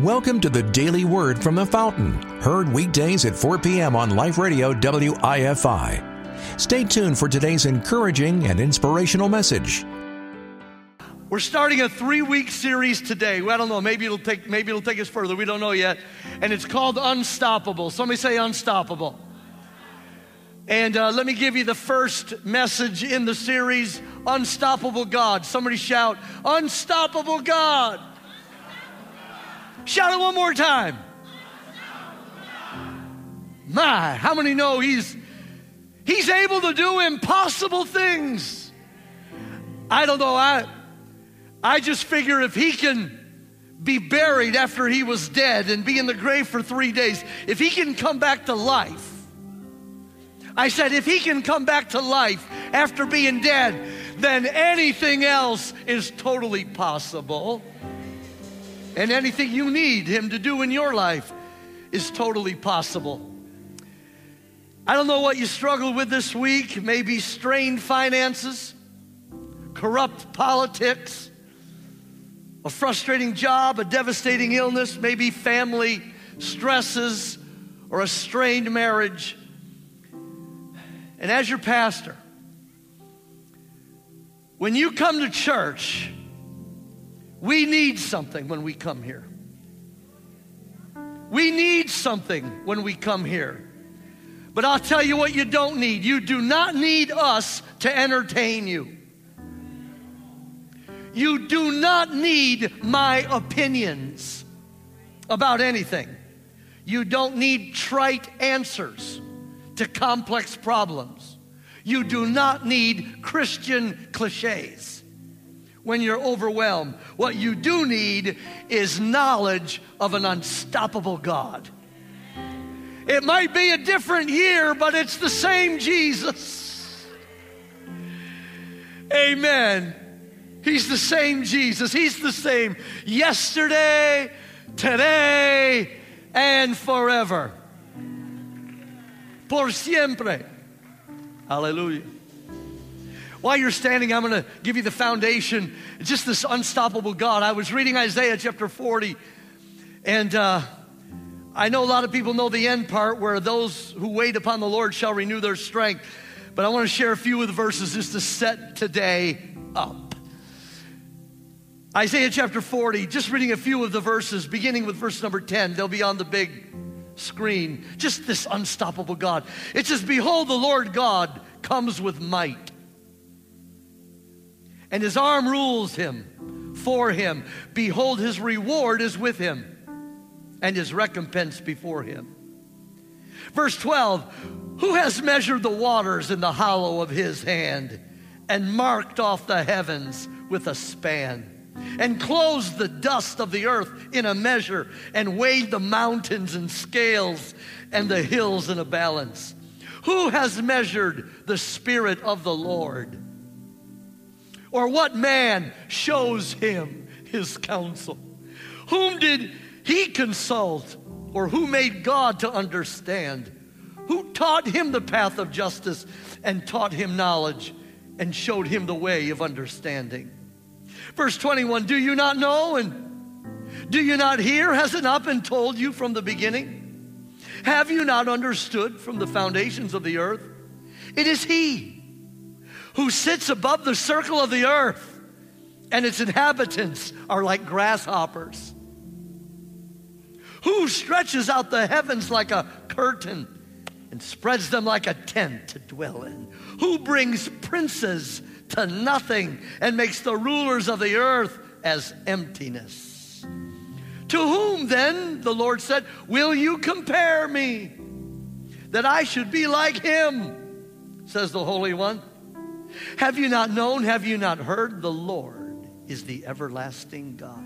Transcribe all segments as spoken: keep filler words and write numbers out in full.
Welcome to the Daily Word from the Fountain, heard weekdays at four p.m. on Life Radio W I F I. Stay tuned for today's encouraging and inspirational message. We're starting a three-week series today. Well, I don't know, maybe it'll take maybe it'll take us further. We don't know yet. And it's called Unstoppable. Somebody say Unstoppable. And uh, let me give you the first message in the series, Unstoppable God. Somebody shout, Unstoppable God. Shout it one more time. My, how many know he's he's able to do impossible things? I don't know. I I just figure if he can be buried after he was dead and be in the grave for three days, if he can come back to life. I said, if he can come back to life after being dead, then anything else is totally possible. And anything you need him to do in your life is totally possible. I don't know what you struggled with this week. Maybe strained finances, corrupt politics, a frustrating job, a devastating illness, maybe family stresses, or a strained marriage. And as your pastor, when you come to church, we need something when we come here. We need something when we come here. But I'll tell you what you don't need. You do not need us to entertain you. You do not need my opinions about anything. You don't need trite answers to complex problems. You do not need Christian cliches when you're overwhelmed. What you do need is knowledge of an unstoppable God. It might be a different year, but it's the same Jesus. Amen. He's the same Jesus. He's the same yesterday, today, and forever. Por siempre. Hallelujah. While you're standing, I'm going to give you the foundation. It's just this unstoppable God. I was reading Isaiah chapter forty, and uh, I know a lot of people know the end part where those who wait upon the Lord shall renew their strength. But I want to share a few of the verses just to set today up. Isaiah chapter forty, just reading a few of the verses, beginning with verse number ten. They'll be on the big screen. Just this unstoppable God. It says, behold, the Lord God comes with might, and his arm rules him for him. Behold, his reward is with him, and his recompense before him. Verse twelve, who has measured the waters in the hollow of his hand, and marked off the heavens with a span, and closed the dust of the earth in a measure, and weighed the mountains in scales, and the hills in a balance? Who has measured the Spirit of the Lord? Or what man shows him his counsel? Whom did he consult? Or who made God to understand? Who taught him the path of justice, and taught him knowledge, and showed him the way of understanding? Verse twenty-one, do you not know, and do you not hear? Has it not been told you from the beginning? Have you not understood from the foundations of the earth? It is he who sits above the circle of the earth, and its inhabitants are like grasshoppers. Who stretches out the heavens like a curtain and spreads them like a tent to dwell in? Who brings princes to nothing and makes the rulers of the earth as emptiness? To whom then, the Lord said, will you compare me, that I should be like him, says the Holy One? Have you not known, have you not heard? The Lord is the everlasting God.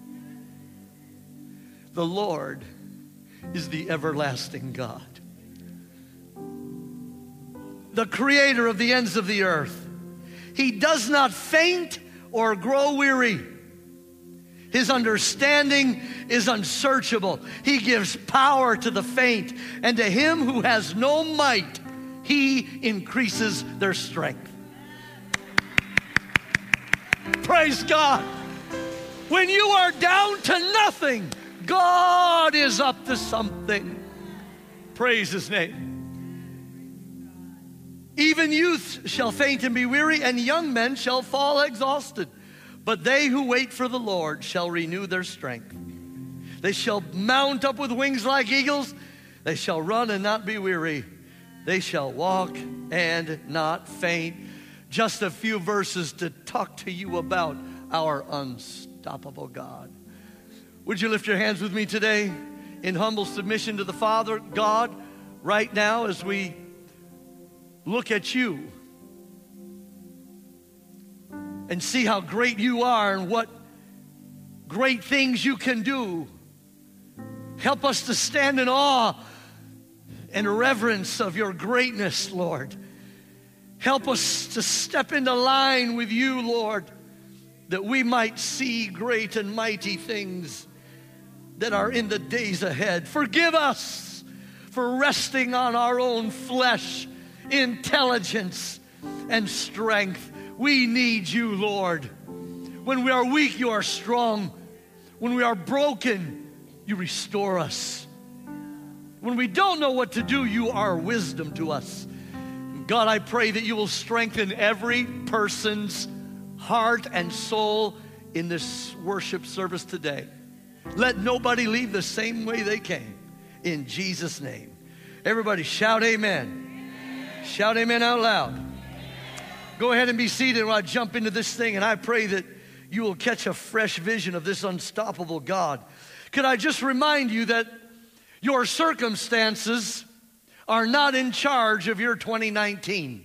The Lord is the everlasting God, the creator of the ends of the earth. He does not faint or grow weary. His understanding is unsearchable. He gives power to the faint, and to him who has no might, he increases their strength. Praise God. When you are down to nothing, God is up to something. Praise his name. Even youth shall faint and be weary, and young men shall fall exhausted. But they who wait for the Lord shall renew their strength. They shall mount up with wings like eagles. They shall run and not be weary. They shall walk and not faint. Just a few verses to talk to you about our unstoppable God. Would you lift your hands with me today in humble submission to the Father? God, right now as we look at you and see how great you are and what great things you can do, help us to stand in awe and reverence of your greatness, Lord. Help us to step into line with you, Lord, that we might see great and mighty things that are in the days ahead. Forgive us for resting on our own flesh, intelligence, and strength. We need you, Lord. When we are weak, you are strong. When we are broken, you restore us. When we don't know what to do, you are wisdom to us. God, I pray that you will strengthen every person's heart and soul in this worship service today. Let nobody leave the same way they came. In Jesus' name. Everybody shout amen. Amen. Shout amen out loud. Amen. Go ahead and be seated while I jump into this thing, and I pray that you will catch a fresh vision of this unstoppable God. Could I just remind you that your circumstances are not in charge of your twenty nineteen.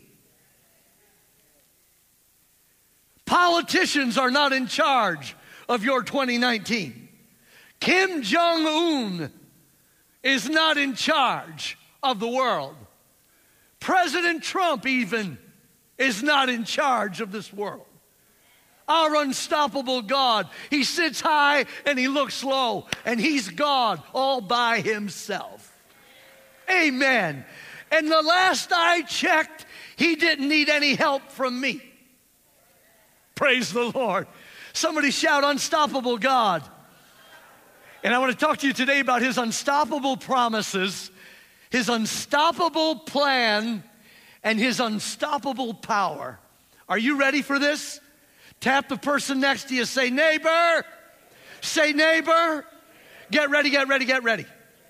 Politicians are not in charge of your twenty nineteen. Kim Jong-un is not in charge of the world. President Trump even is not in charge of this world. Our unstoppable God, he sits high and he looks low, and he's God all by himself. Amen. And the last I checked, he didn't need any help from me. Praise the Lord. Somebody shout unstoppable God. And I want to talk to you today about his unstoppable promises, his unstoppable plan, and his unstoppable power. Are you ready for this? Tap the person next to you. Say, neighbor. Say, neighbor. Get ready, get ready, get ready.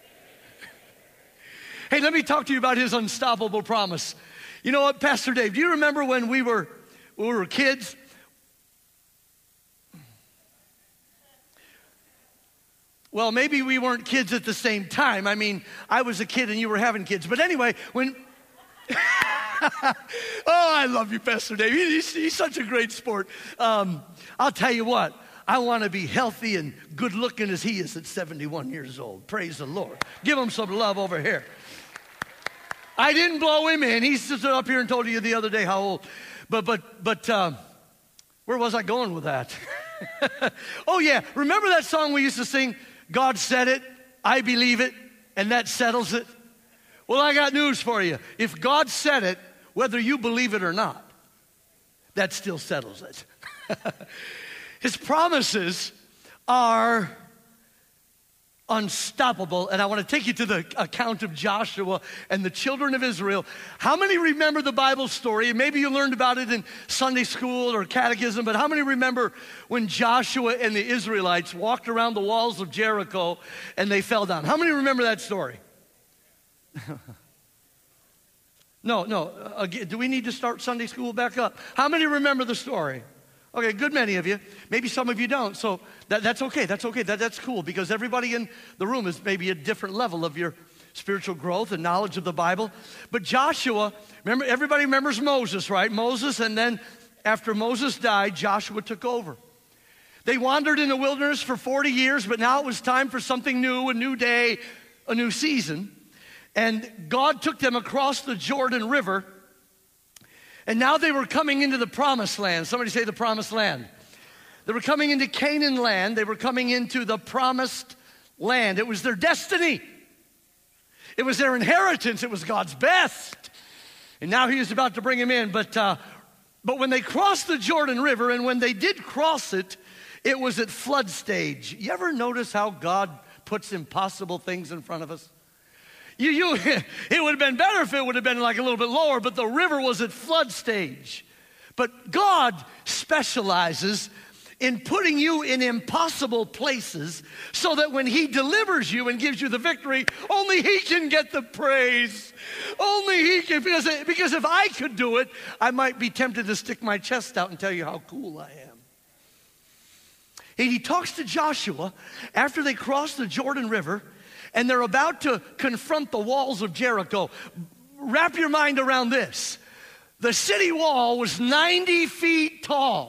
Hey, let me talk to you about his unstoppable promise. You know what, Pastor Dave, do you remember when we were, when we were kids? Well, maybe we weren't kids at the same time. I mean, I was a kid and you were having kids. But anyway, when... oh, I love you, Pastor Dave. He's, he's such a great sport. Um, I'll tell you what. I want to be healthy and good looking as he is at seventy-one years old. Praise the Lord. Give him some love over here. I didn't blow him in. He stood up here and told you the other day how old. But, but, but, um, where was I going with that? Oh, yeah. Remember that song we used to sing? God said it, I believe it, and that settles it. Well, I got news for you. If God said it, whether you believe it or not, that still settles it. His promises are unstoppable. And I want to take you to the account of Joshua and the children of Israel. How many remember the Bible story? And maybe you learned about it in Sunday school or catechism, but how many remember when Joshua and the Israelites walked around the walls of Jericho and they fell down? How many remember that story? no, no. Uh, do we need to start Sunday school back up? How many remember the story? Okay, good many of you. Maybe some of you don't. So that, that's okay. That's okay. That, that's cool because everybody in the room is maybe a different level of your spiritual growth and knowledge of the Bible. But Joshua, remember, everybody remembers Moses, right? Moses, and then after Moses died, Joshua took over. They wandered in the wilderness for forty years, but now it was time for something new, a new day, a new season. And God took them across the Jordan River. And now they were coming into the promised land. Somebody say the promised land. They were coming into Canaan land. They were coming into the promised land. It was their destiny. It was their inheritance. It was God's best. And now he was about to bring them in. But, uh, but when they crossed the Jordan River, and when they did cross it, it was at flood stage. You ever notice how God puts impossible things in front of us? You, you, it would have been better if it would have been like a little bit lower, but the river was at flood stage. But God specializes in putting you in impossible places so that when he delivers you and gives you the victory, only he can get the praise. Only he can, because, because if I could do it, I might be tempted to stick my chest out and tell you how cool I am. And he talks to Joshua after they cross the Jordan River and they're about to confront the walls of Jericho. Wrap your mind around this. The city wall was ninety feet tall.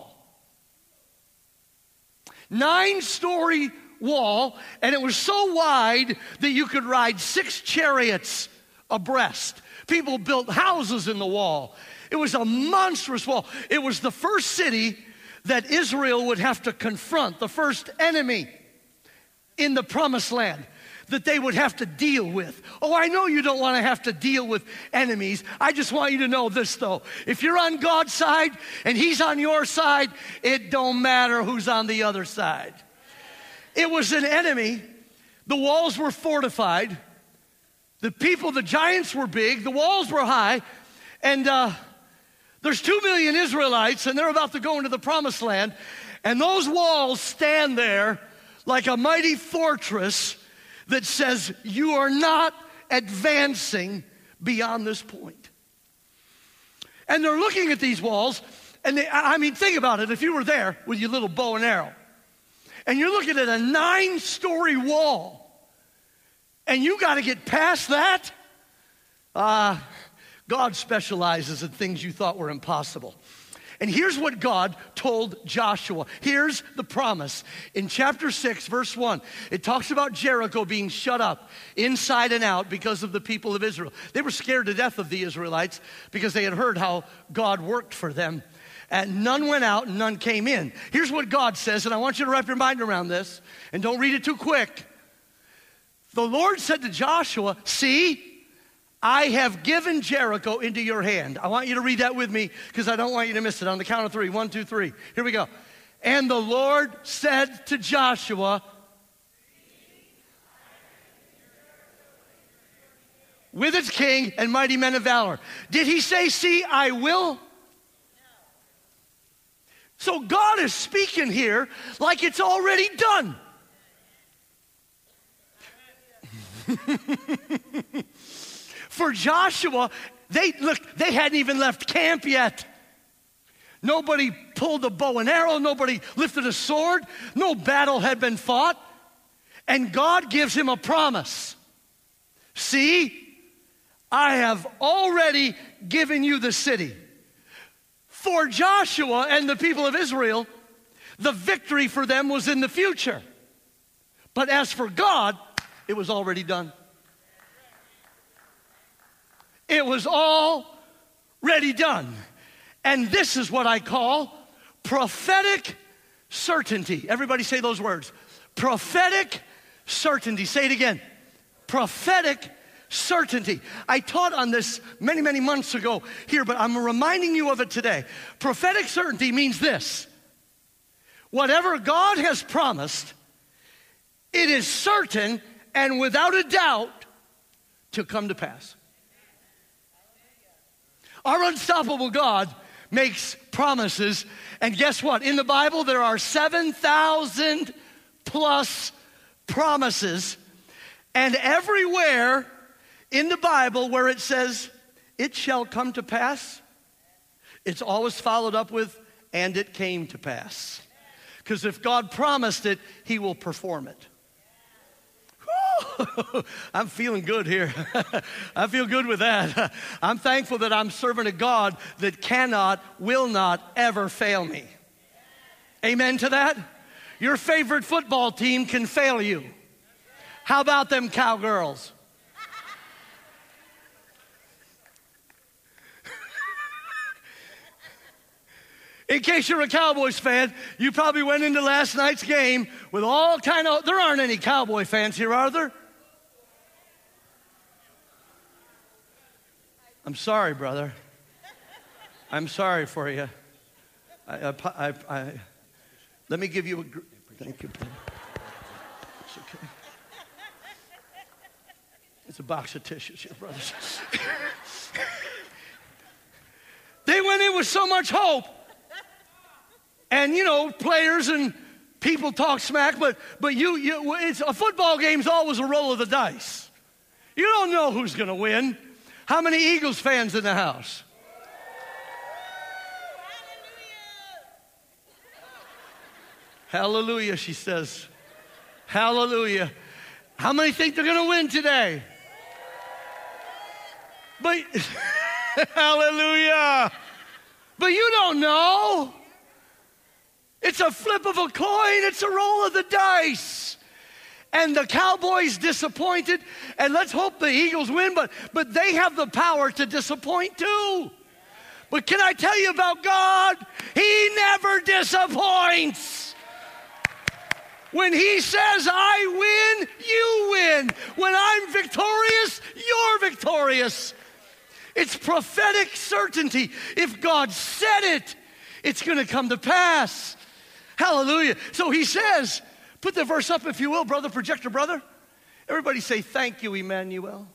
Nine-story wall, and it was so wide that you could ride six chariots abreast. People built houses in the wall. It was a monstrous wall. It was the first city that Israel would have to confront, the first enemy in the promised land that they would have to deal with. Oh, I know you don't want to have to deal with enemies. I just want you to know this, though. If you're on God's side and he's on your side, it don't matter who's on the other side. It was an enemy. The walls were fortified. The people, the giants were big. The walls were high. And uh, there's two million Israelites, and they're about to go into the promised land. And those walls stand there like a mighty fortress that says you are not advancing beyond this point. And they're looking at these walls, and they, I mean, think about it. If you were there with your little bow and arrow, and you're looking at a nine-story wall, and you got to get past that, uh, God specializes in things you thought were impossible. And here's what God told Joshua. Here's the promise. In chapter six, verse one, it talks about Jericho being shut up inside and out because of the people of Israel. They were scared to death of the Israelites because they had heard how God worked for them. And none went out and none came in. Here's what God says, and I want you to wrap your mind around this, and don't read it too quick. The Lord said to Joshua, see, I have given Jericho into your hand. I want you to read that with me because I don't want you to miss it. On the count of three. One, two, three. Here we go. And the Lord said to Joshua, with its king and mighty men of valor. Did he say, see, I will? So God is speaking here like it's already done. For Joshua, they look, they hadn't even left camp yet. Nobody pulled a bow and arrow, nobody lifted a sword, no battle had been fought. And God gives him a promise. See, I have already given you the city. For Joshua and the people of Israel, the victory for them was in the future. But as for God, it was already done. It was already done. And this is what I call prophetic certainty. Everybody say those words. Prophetic certainty. Say it again. Prophetic certainty. I taught on this many, many months ago here, but I'm reminding you of it today. Prophetic certainty means this. Whatever God has promised, it is certain and without a doubt to come to pass. Our unstoppable God makes promises, and guess what? In the Bible, there are seven thousand plus promises, and everywhere in the Bible where it says, it shall come to pass, it's always followed up with, and it came to pass. Because if God promised it, he will perform it. I'm feeling good here. I feel good with that. I'm thankful that I'm serving a God that cannot, will not ever fail me. Amen to that? Your favorite football team can fail you. How about them cowgirls? In case you're a Cowboys fan, you probably went into last night's game with all kind of, there aren't any Cowboy fans here, are there? I'm sorry, brother. I'm sorry for you. I, I, I, I, let me give you a, thank you, brother. It's okay. There's a box of tissues here, brothers. They went in with so much hope. And, you know, players and people talk smack, but but you, you it's a football game's always a roll of the dice. You don't know who's going to win. How many Eagles fans in the house? Hallelujah, she says. Hallelujah. How many think they're going to win today? But, hallelujah. But you don't know. It's a flip of a coin. It's a roll of the dice. And the Cowboys disappointed. And let's hope the Eagles win, but, but they have the power to disappoint too. But can I tell you about God? He never disappoints. When he says, I win, you win. When I'm victorious, you're victorious. It's prophetic certainty. If God said it, it's going to come to pass. Hallelujah. So he says, put the verse up if you will, brother, projector brother. Everybody say, thank you, Emmanuel.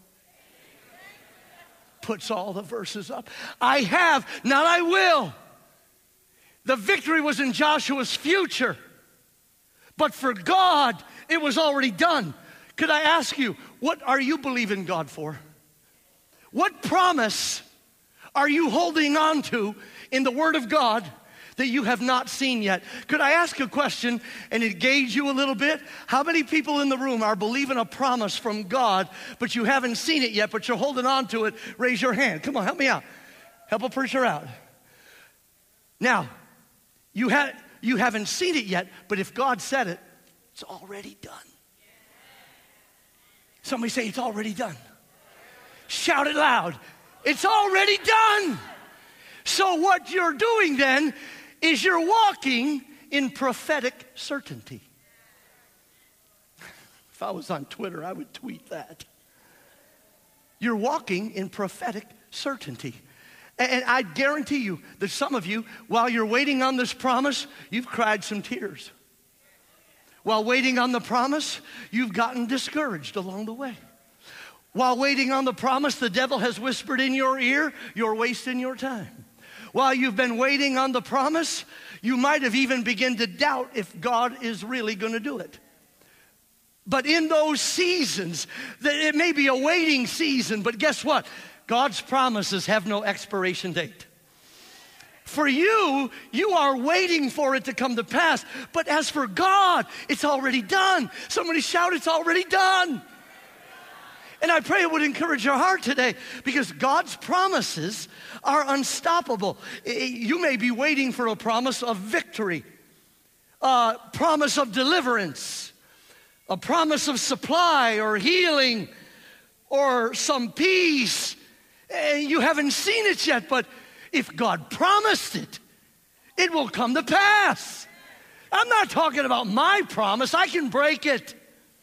Puts all the verses up. I have, not I will. The victory was in Joshua's future. But for God, it was already done. Could I ask you, what are you believing God for? What promise are you holding on to in the Word of God that you have not seen yet? Could I ask a question and engage you a little bit? How many people in the room are believing a promise from God, but you haven't seen it yet, but you're holding on to it? Raise your hand. Come on, help me out. Help a preacher out. Now, you had... You haven't seen it yet, but if God said it, it's already done. Somebody say, it's already done. Shout it loud. It's already done. So what you're doing then is you're walking in prophetic certainty. If I was on Twitter, I would tweet that. You're walking in prophetic certainty. And I guarantee you that some of you, while you're waiting on this promise, you've cried some tears. While waiting on the promise, you've gotten discouraged along the way. While waiting on the promise, the devil has whispered in your ear, you're wasting your time. While you've been waiting on the promise, you might have even begun to doubt if God is really going to do it. But in those seasons, it may be a waiting season, but guess what? God's promises have no expiration date. For you, you are waiting for it to come to pass. But as for God, it's already done. Somebody shout, it's already done. And I pray it would encourage your heart today, because God's promises are unstoppable. You may be waiting for a promise of victory, a promise of deliverance, a promise of supply or healing or some peace. And you haven't seen it yet, but if God promised it, it will come to pass. I'm not talking about my promise. I can break it.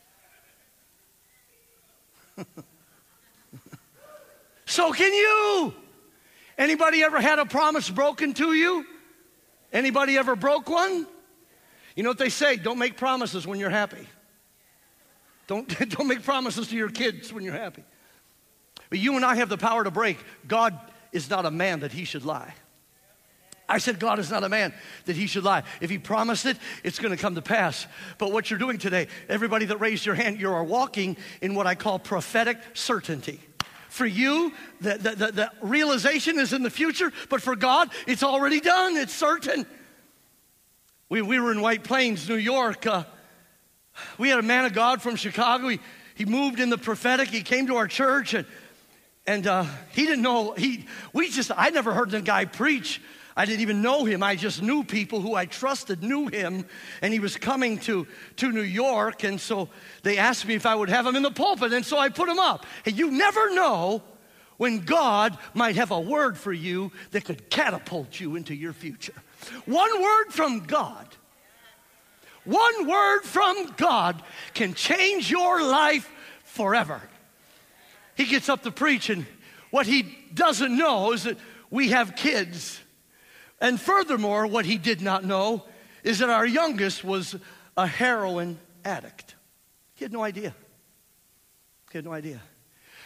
So can you. Anybody ever had a promise broken to you? Anybody ever broke one? You know what they say, don't make promises when you're happy. Don't, don't make promises to your kids when you're happy. But you and I have the power to break. God is not a man that he should lie. I said God is not a man that he should lie. If he promised it, it's going to come to pass. But what you're doing today, everybody that raised your hand, you are walking in what I call prophetic certainty. For you, the, the, the, the realization is in the future, but for God, it's already done. It's certain. We, we were in White Plains, New York. Uh, we had a man of God from Chicago. He, he moved in the prophetic. He came to our church, and And uh, he didn't know, he, we just, I never heard the guy preach. I didn't even know him. I just knew people who I trusted knew him. And he was coming to, to New York. And so they asked me if I would have him in the pulpit. And so I put him up. And you never know when God might have a word for you that could catapult you into your future. One word from God. One word from God can change your life forever. He gets up to preach, and what he doesn't know is that we have kids. And furthermore, what he did not know is that our youngest was a heroin addict. He had no idea. He had no idea.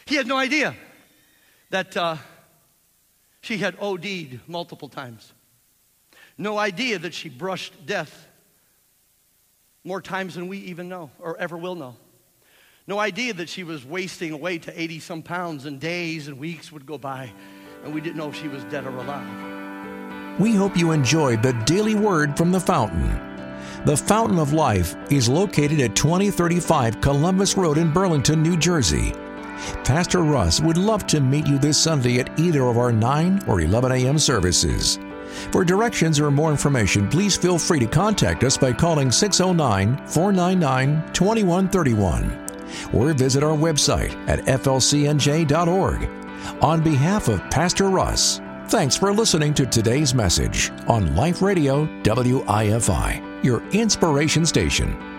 He had no idea that uh, she had O D'd multiple times. No idea that she brushed death more times than we even know or ever will know. No idea that she was wasting away to eighty some pounds, and days and weeks would go by and we didn't know if she was dead or alive. We hope you enjoyed the Daily Word from the Fountain. The Fountain of Life is located at twenty thirty-five Columbus Road in Burlington, New Jersey. Pastor Russ would love to meet you this Sunday at either of our nine or eleven a.m. services. For directions or more information, please feel free to contact us by calling six oh nine, four nine nine, two one three one or visit our website at f l c n j dot org. On behalf of Pastor Russ, thanks for listening to today's message on Life Radio W I F I, your inspiration station.